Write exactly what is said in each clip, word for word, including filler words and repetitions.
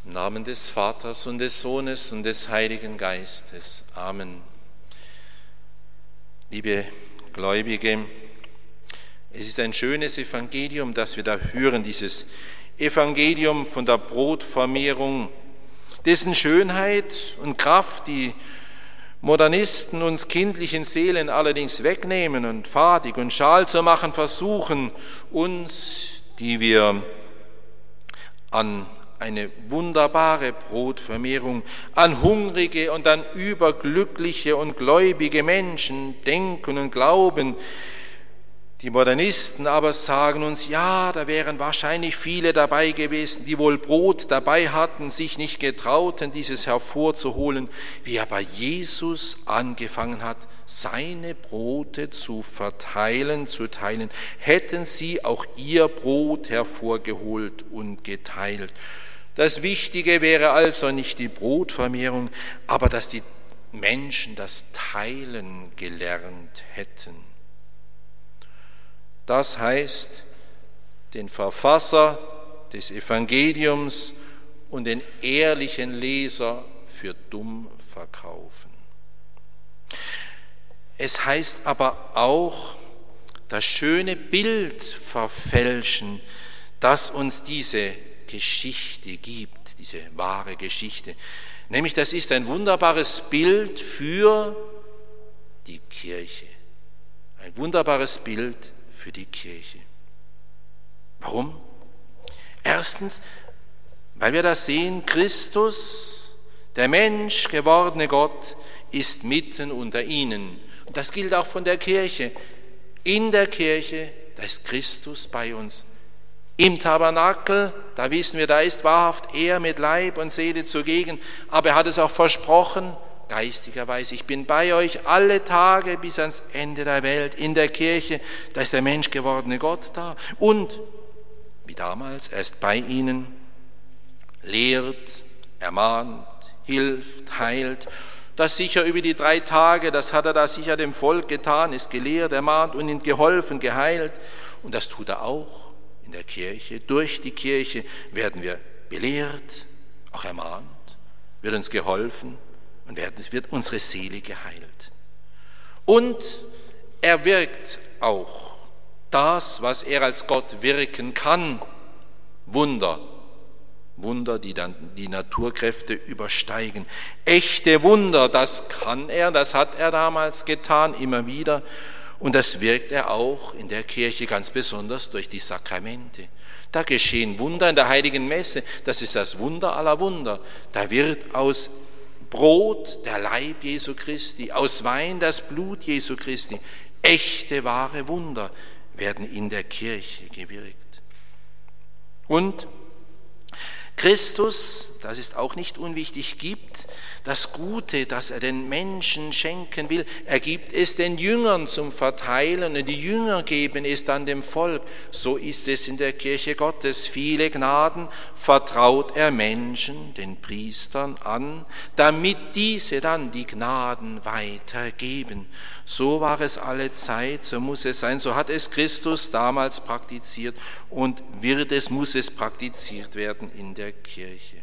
Im Namen des Vaters und des Sohnes und des Heiligen Geistes. Amen. Liebe Gläubige, es ist ein schönes Evangelium, das wir da hören, dieses Evangelium von der Brotvermehrung, dessen Schönheit und Kraft die Modernisten uns kindlichen Seelen allerdings wegnehmen und fadig und schal zu machen versuchen, uns, die wir an eine wunderbare Brotvermehrung, an hungrige und an überglückliche und gläubige Menschen denken und glauben. Die Modernisten aber sagen uns, ja, da wären wahrscheinlich viele dabei gewesen, die wohl Brot dabei hatten, sich nicht getrauten, dieses hervorzuholen, wie aber Jesus angefangen hat, seine Brote zu verteilen, zu teilen, hätten sie auch ihr Brot hervorgeholt und geteilt. Das Wichtige wäre also nicht die Brotvermehrung, aber dass die Menschen das Teilen gelernt hätten. Das heißt, den Verfasser des Evangeliums und den ehrlichen Leser für dumm verkaufen. Es heißt aber auch, das schöne Bild verfälschen, das uns diese Geschichte gibt, diese wahre Geschichte. Nämlich, das ist ein wunderbares Bild für die Kirche. Ein wunderbares Bild für die Kirche. Warum? Erstens, weil wir das sehen, Christus, der Mensch gewordene Gott, ist mitten unter ihnen. Und das gilt auch von der Kirche. In der Kirche, da ist Christus bei uns. Im Tabernakel, da wissen wir, da ist wahrhaft er mit Leib und Seele zugegen, aber er hat es auch versprochen, geistigerweise, ich bin bei euch alle Tage bis ans Ende der Welt. In der Kirche, da ist der Mensch gewordene Gott da. Und, wie damals, er ist bei ihnen, lehrt, ermahnt, hilft, heilt. Das sicher über die drei Tage, das hat er da sicher dem Volk getan, ist gelehrt, ermahnt und ihnen geholfen, geheilt. Und das tut er auch in der Kirche. Durch die Kirche werden wir belehrt, auch ermahnt, wird uns geholfen und wird unsere Seele geheilt. Und er wirkt auch das, was er als Gott wirken kann, Wunder. Wunder, die dann die Naturkräfte übersteigen. Echte Wunder, das kann er, das hat er damals getan, immer wieder. Und das wirkt er auch in der Kirche ganz besonders durch die Sakramente. Da geschehen Wunder in der Heiligen Messe, das ist das Wunder aller Wunder. Da wird aus Brot der Leib Jesu Christi, aus Wein das Blut Jesu Christi. Echte, wahre Wunder werden in der Kirche gewirkt. Und Christus, das ist auch nicht unwichtig, gibt das Gute, das er den Menschen schenken will, er gibt es den Jüngern zum Verteilen und die Jünger geben es dann dem Volk. So ist es in der Kirche Gottes. Viele Gnaden vertraut er Menschen, den Priestern an, damit diese dann die Gnaden weitergeben. So war es alle Zeit, so muss es sein, so hat es Christus damals praktiziert und wird es, muss es praktiziert werden in der Kirche.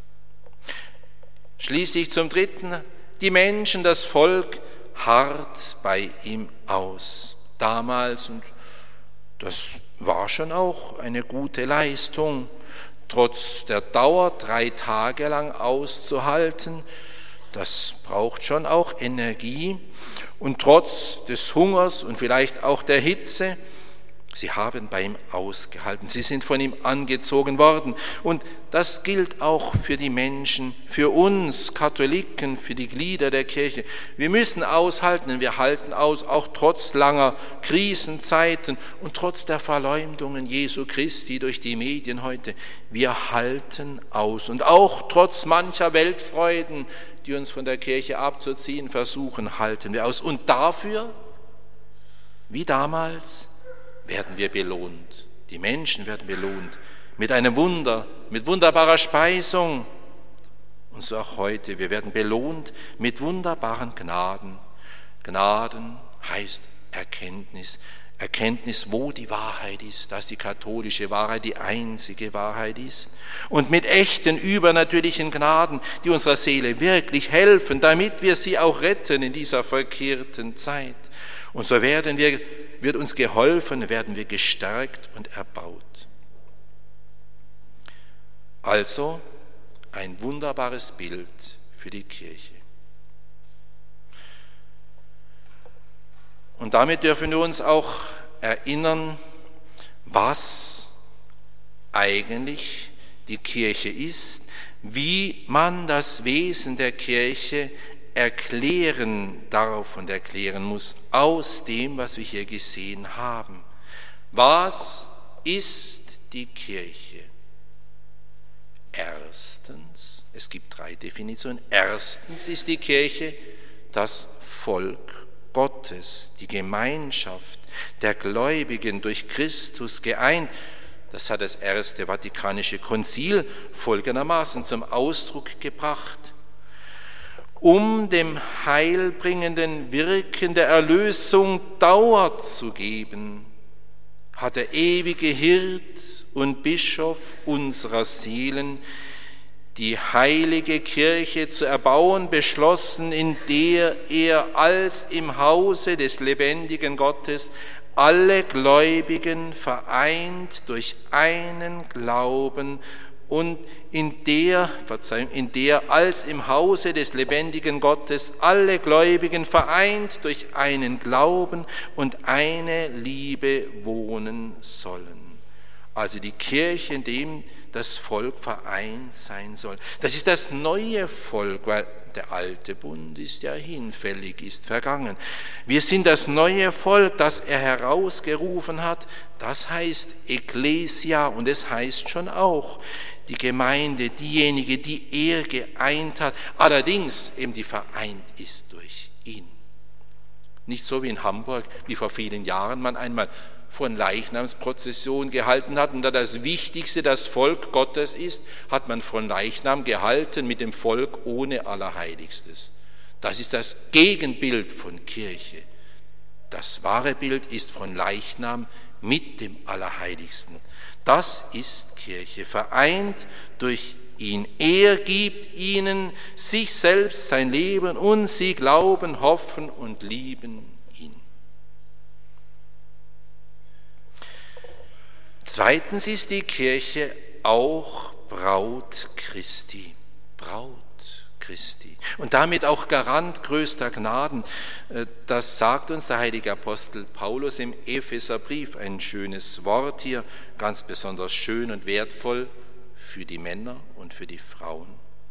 Schließlich zum Dritten, die Menschen, das Volk harrt bei ihm aus. Damals, und das war schon auch eine gute Leistung, trotz der Dauer drei Tage lang auszuhalten, das braucht schon auch Energie. Und trotz des Hungers und vielleicht auch der Hitze, sie haben bei ihm ausgehalten, sie sind von ihm angezogen worden. Und das gilt auch für die Menschen, für uns Katholiken, für die Glieder der Kirche. Wir müssen aushalten und wir halten aus, auch trotz langer Krisenzeiten und trotz der Verleumdungen Jesu Christi durch die Medien heute. Wir halten aus und auch trotz mancher Weltfreuden, die uns von der Kirche abzuziehen versuchen, halten wir aus. Und dafür, wie damals, werden wir belohnt. Die Menschen werden belohnt mit einem Wunder, mit wunderbarer Speisung. Und so auch heute, wir werden belohnt mit wunderbaren Gnaden. Gnaden heißt Erkenntnis. Erkenntnis, wo die Wahrheit ist, dass die katholische Wahrheit die einzige Wahrheit ist. Und mit echten, übernatürlichen Gnaden, die unserer Seele wirklich helfen, damit wir sie auch retten in dieser verkehrten Zeit. Und so werden wir, wird uns geholfen, werden wir gestärkt und erbaut. Also ein wunderbares Bild für die Kirche. Und damit dürfen wir uns auch erinnern, was eigentlich die Kirche ist, wie man das Wesen der Kirche erklären darf und erklären muss aus dem, was wir hier gesehen haben. Was ist die Kirche? Erstens, es gibt drei Definitionen. Erstens ist die Kirche das Volk Gottes, die Gemeinschaft der Gläubigen durch Christus geeint. Das hat das Erste Vatikanische Konzil folgendermaßen zum Ausdruck gebracht. Um dem heilbringenden Wirken der Erlösung Dauer zu geben, hat der ewige Hirt und Bischof unserer Seelen die heilige Kirche zu erbauen beschlossen, in der er als im Hause des lebendigen Gottes alle Gläubigen vereint durch einen Glauben und in der, Verzeihung, in der als im Hause des lebendigen Gottes alle Gläubigen vereint durch einen Glauben und eine Liebe wohnen sollen. Also die Kirche, in dem das Volk vereint sein soll. Das ist das neue Volk, weil der alte Bund ist ja hinfällig, ist vergangen. Wir sind das neue Volk, das er herausgerufen hat. Das heißt Ekklesia und es heißt schon auch die Gemeinde, diejenige, die er geeint hat, allerdings eben die vereint ist durch ihn. Nicht so wie in Hamburg, wie vor vielen Jahren man einmal von Leichnamsprozession gehalten hat und da das Wichtigste das Volk Gottes ist, hat man von Leichnam gehalten mit dem Volk ohne Allerheiligstes. Das ist das Gegenbild von Kirche. Das wahre Bild ist von Leichnam mit dem Allerheiligsten. Das ist Kirche, vereint durch ihn. Er gibt ihnen sich selbst sein Leben und sie glauben, hoffen und lieben ihn. Zweitens ist die Kirche auch Braut Christi. Braut Christi. Und damit auch Garant größter Gnaden. Das sagt uns der heilige Apostel Paulus im Epheserbrief. Ein schönes Wort hier, ganz besonders schön und wertvoll für die Männer und für die Frauen.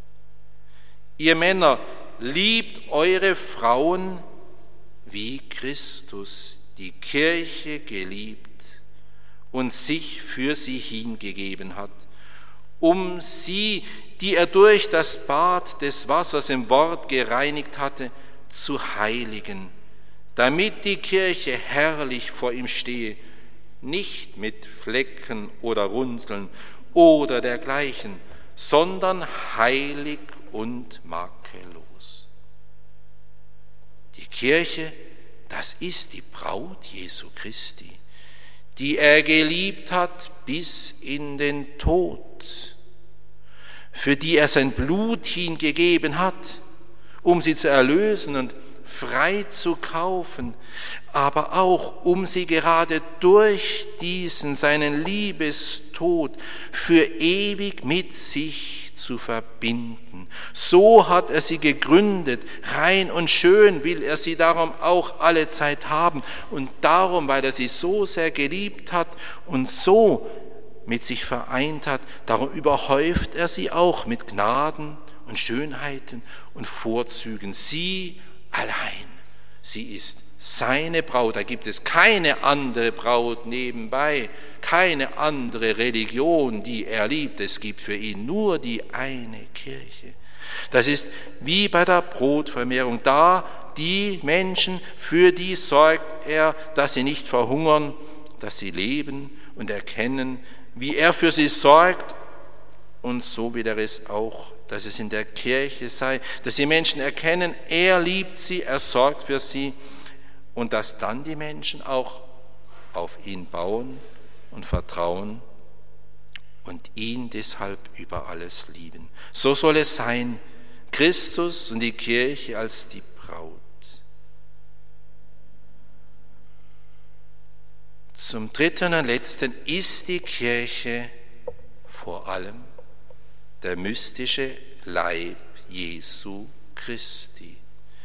Ihr Männer, liebt eure Frauen, wie Christus die Kirche geliebt und sich für sie hingegeben hat, um sie, die er durch das Bad des Wassers im Wort gereinigt hatte, zu heiligen, damit die Kirche herrlich vor ihm stehe, nicht mit Flecken oder Runzeln oder dergleichen, sondern heilig und makellos. Die Kirche, das ist die Braut Jesu Christi, die er geliebt hat bis in den Tod, für die er sein Blut hingegeben hat, um sie zu erlösen und frei zu kaufen, aber auch um sie gerade durch diesen seinen Liebestod für ewig mit sich zu verbinden. So hat er sie gegründet, rein und schön will er sie darum auch alle Zeit haben und darum, weil er sie so sehr geliebt hat und so mit sich vereint hat, darum überhäuft er sie auch mit Gnaden und Schönheiten und Vorzügen. Sie allein, sie ist seine Braut, da gibt es keine andere Braut nebenbei, keine andere Religion, die er liebt. Es gibt für ihn nur die eine Kirche. Das ist wie bei der Brotvermehrung. Da die Menschen, für die sorgt er, dass sie nicht verhungern, dass sie leben und erkennen, wie er für sie sorgt. Und so will er es auch, dass es in der Kirche sei, dass die Menschen erkennen, er liebt sie, er sorgt für sie und dass dann die Menschen auch auf ihn bauen und vertrauen und ihn deshalb über alles lieben. So soll es sein, Christus und die Kirche als die Braut. Zum dritten und letzten ist die Kirche vor allem der mystische Leib Jesu Christi.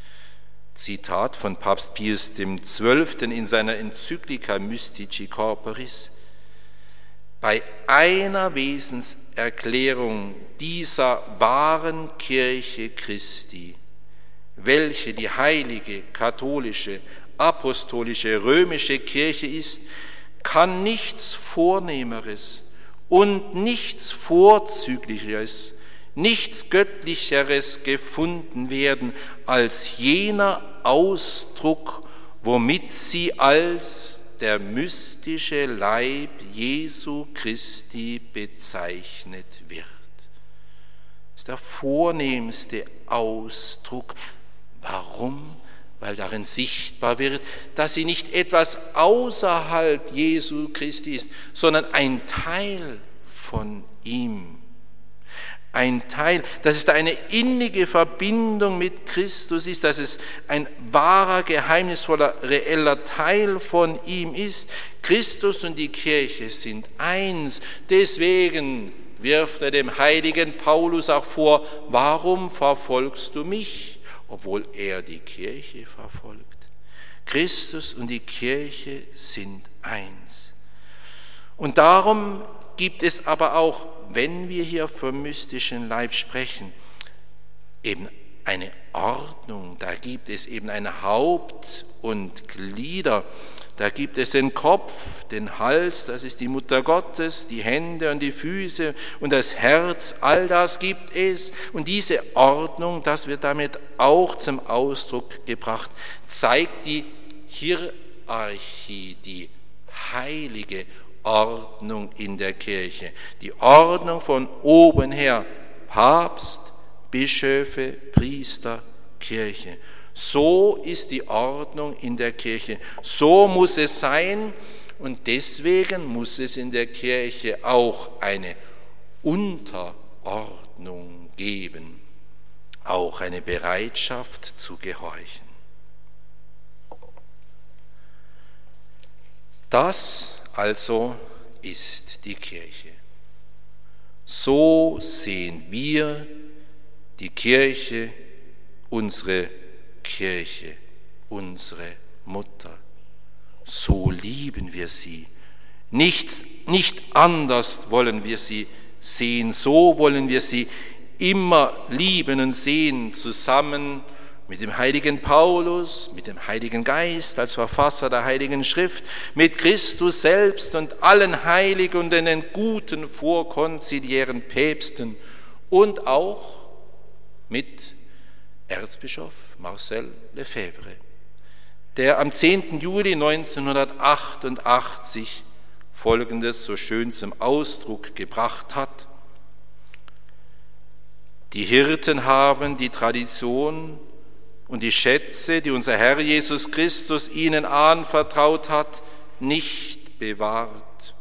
Zitat von Papst Pius der Zwölfte in seiner Enzyklika Mystici Corporis: Bei einer Wesenserklärung dieser wahren Kirche Christi, welche die heilige, katholische, apostolische, römische Kirche ist, kann nichts Vornehmeres und nichts Vorzüglicheres, nichts Göttlicheres gefunden werden als jener Ausdruck, womit sie als der mystische Leib Jesu Christi bezeichnet wird. Das ist der vornehmste Ausdruck. Warum? Weil darin sichtbar wird, dass sie nicht etwas außerhalb Jesu Christi ist, sondern ein Teil von ihm. Ein Teil, dass es da eine innige Verbindung mit Christus ist, dass es ein wahrer, geheimnisvoller, reeller Teil von ihm ist. Christus und die Kirche sind eins. Deswegen wirft er dem heiligen Paulus auch vor: Warum verfolgst du mich? Obwohl er die Kirche verfolgt. Christus und die Kirche sind eins. Und darum gibt es aber auch, wenn wir hier vom mystischen Leib sprechen, eben eine Ordnung. Da gibt es eben ein Haupt und Glieder. Da gibt es den Kopf, den Hals, das ist die Mutter Gottes, die Hände und die Füße und das Herz, all das gibt es. Und diese Ordnung, das wird damit auch zum Ausdruck gebracht, zeigt die Hierarchie, die heilige Ordnung in der Kirche. Die Ordnung von oben her, Papst, Bischöfe, Priester, Kirche. So ist die Ordnung in der Kirche. So muss es sein und deswegen muss es in der Kirche auch eine Unterordnung geben, auch eine Bereitschaft zu gehorchen. Das also ist die Kirche. So sehen wir die Kirche, unsere Kirche, unsere Mutter. So lieben wir sie. Nichts, nicht anders wollen wir sie sehen. So wollen wir sie immer lieben und sehen, zusammen mit dem heiligen Paulus, mit dem Heiligen Geist als Verfasser der Heiligen Schrift, mit Christus selbst und allen Heiligen und den guten vorkonziliären Päpsten und auch mit Erzbischof Marcel Lefebvre, der am zehnten Juli neunzehnhundertachtundachtzig Folgendes so schön zum Ausdruck gebracht hat: Die Hirten haben die Tradition und die Schätze, die unser Herr Jesus Christus ihnen anvertraut hat, nicht bewahrt.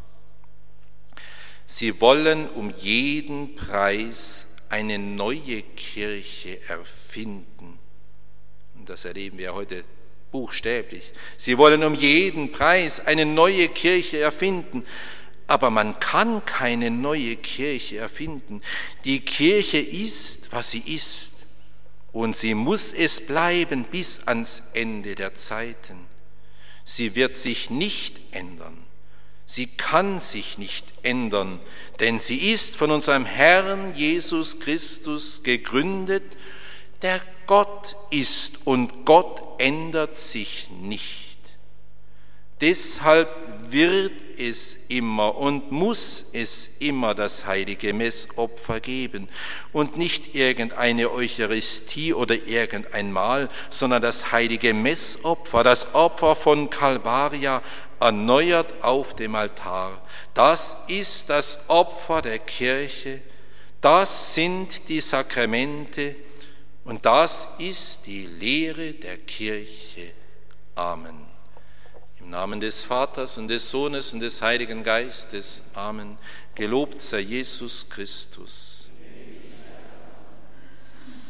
Sie wollen um jeden Preis eine neue Kirche erfinden. Und das erleben wir heute buchstäblich. Sie wollen um jeden Preis eine neue Kirche erfinden. Aber man kann keine neue Kirche erfinden. Die Kirche ist, was sie ist. Und sie muss es bleiben bis ans Ende der Zeiten. Sie wird sich nicht ändern. Sie kann sich nicht ändern, denn sie ist von unserem Herrn Jesus Christus gegründet, der Gott ist und Gott ändert sich nicht. Deshalb wird es immer und muss es immer das heilige Messopfer geben und nicht irgendeine Eucharistie oder irgendein Mahl, sondern das heilige Messopfer, das Opfer von Kalvaria, erneuert auf dem Altar. Das ist das Opfer der Kirche, das sind die Sakramente und das ist die Lehre der Kirche. Amen. Im Namen des Vaters und des Sohnes und des Heiligen Geistes. Amen. Gelobt sei Jesus Christus.